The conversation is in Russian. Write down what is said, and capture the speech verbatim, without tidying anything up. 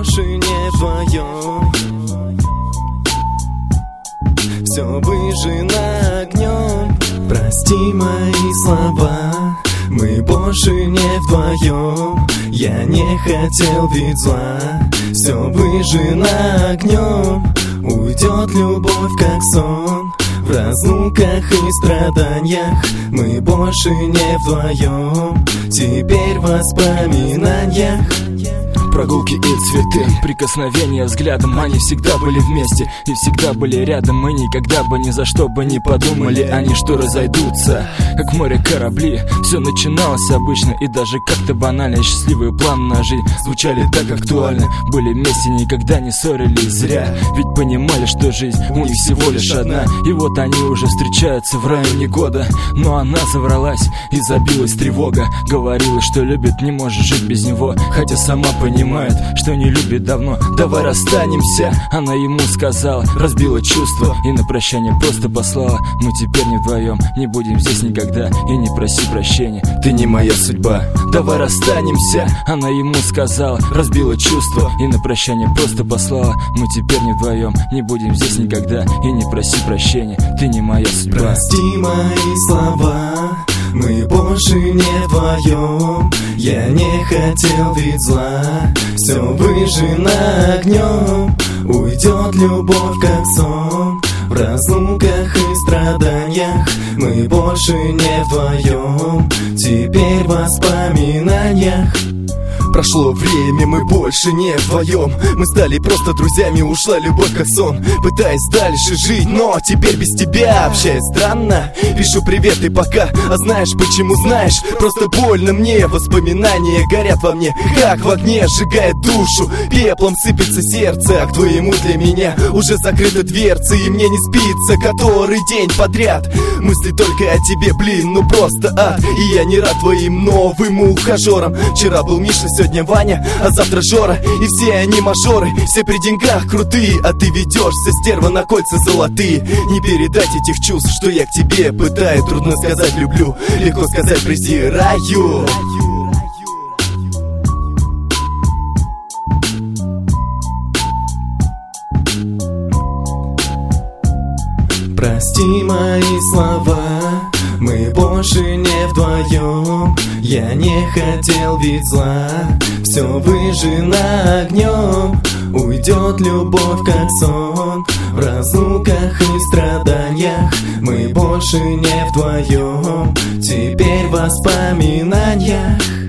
больше не вдвоем. Все выжжено огнем. Прости мои слова, мы больше не вдвоем. Я не хотел ведь зла. Все выжжено огнем. Уйдет любовь как сон. В разлуках и страданиях мы больше не вдвоем. Теперь в воспоминаниях прогулки и цветы, прикосновения взглядом. Они всегда были вместе и всегда были рядом. Мы никогда бы ни за что бы не подумали они, что разойдутся, как в море корабли. Все начиналось обычно и даже как-то банально. Счастливые планы на жизнь звучали так актуально. Были вместе, никогда не ссорились зря. Ведь понимали, что жизнь у них всего лишь одна. И вот они уже встречаются в районе года. Но она завралась и забилась тревога. Говорила, что любит, не может жить без него. Хотя сама понимает, что не любит давно. Давай расстанемся, она ему сказала. Разбила чувство и на прощание просто послала. Мы теперь не вдвоем, не будем здесь никогда. И не проси прощения, ты не моя судьба. Давай расстанемся, она ему сказала. Разбила чувство и на прощание просто послала. Мы теперь не вдвоем, не будем здесь никогда. И не проси прощения, ты не моя судьба. Прости мои слова, мы больше не вдвоем. Я не хотел ведь зла. Все выжжено огнем. Уйдет любовь как сон. В разлуках и страданиях мы больше не вдвоем. Теперь в воспоминаниях прошло время, мы больше не вдвоем. Мы стали просто друзьями, ушла любовь как сон. Пытаясь дальше жить, но теперь без тебя общаюсь странно. Пишу привет и пока, а знаешь почему знаешь? Просто больно мне, воспоминания горят во мне, как в огне сжигает душу. Пеплом сыпется сердце, а к твоему для меня уже закрыты дверцы. И мне не спится который день подряд. Мысли только о тебе, блин, ну просто ад. И я не рад твоим новым ухажерам. Вчера был Миша, сегодня Ваня, а завтра Жора. И все они мажоры, все при деньгах крутые. А ты ведешься, стерва, на кольца золотые. Не передать этих чувств, что я к тебе пытаю. Трудно сказать люблю, легко сказать презираю. Прости мои слова, мы больше не вдвоем. Я не хотел ведь зла. Все выжжено огнем. Уйдет любовь как сон. В разлуках и страданиях мы больше не вдвоем. Теперь в воспоминаниях